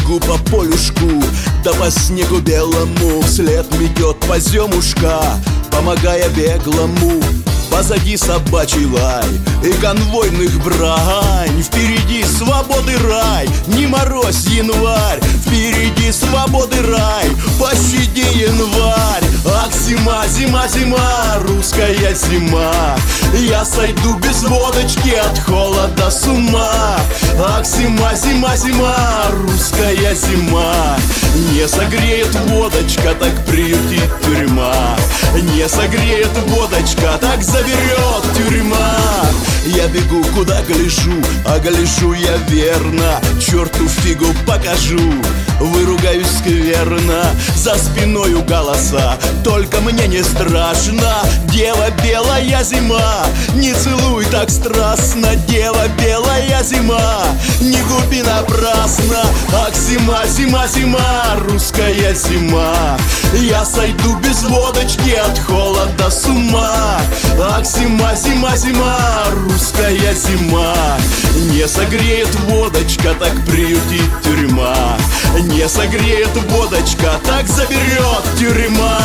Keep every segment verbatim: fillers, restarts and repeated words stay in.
бегу по полюшку, да по снегу белому вслед метет поземушка, помогая беглому. Позади собачий лай и конвойных брань, впереди свободы рай, не морозь январь. Впереди свободы рай, пощади январь. Ах, зима, зима, зима, русская зима, я сойду без водочки от холода с ума. Ах, зима, зима, зима, русская зима, не согреет водочка, так приютит тюрьма. Не согреет водочка, так заберет тюрьма. Я бегу, куда гляжу, а гляжу я верно, черту фигу покажу, выругаюсь скверно. За спиною голоса, только мне не страшно. Дева белая зима, не целуй так страстно. Дева белая зима, не губи напрасно. Ах, зима, зима, зима, русская зима, я сойду без водочки от холода с ума. Ах, зима, зима, зима, русская зима, не согреет водочка, так приютит тюрьма. Не согреет водочка, так заберет тюрьма.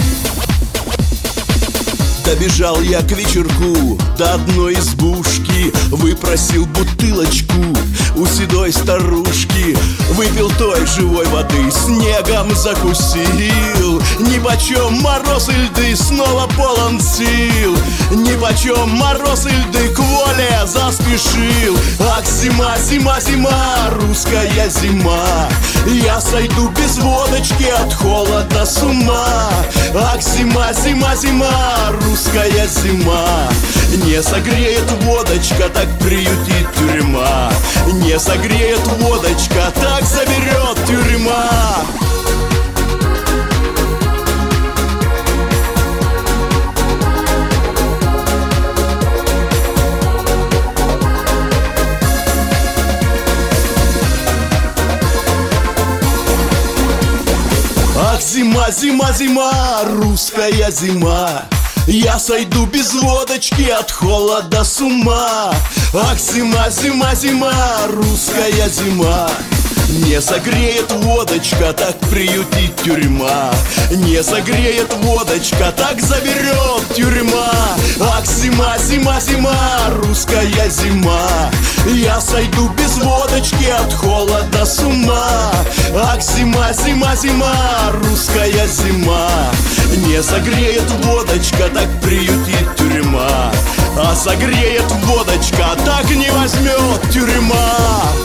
Добежал я к вечерку до одной избушки, выпросил бутылочку у седой старушки, выпил той живой воды, снегом закусил. Нипочем мороз и льды, снова полон сил. Нипочем мороз и льды, к воле заспешил. Ах, зима, зима, зима, русская зима, я сойду без водочки от холода с ума. Ах, зима, зима, зима, русская зима, не согреет водочка, так приютит тюрьма. Не согреет водочка, так заберет тюрьма. Ах, зима, зима, зима, русская зима, я сойду без водочки от холода с ума. Ах, зима, зима, зима, русская зима, не согреет водочка, так приютит тюрьма. Не согреет водочка, так заберет тюрьма. Ах, зима, зима, зима, русская зима, я сойду без водочки от холода с ума. Ах, зима, зима, зима, русская зима, не согреет водочка, так приютит тюрьма. А согреет водочка, так не возьмет тюрьма.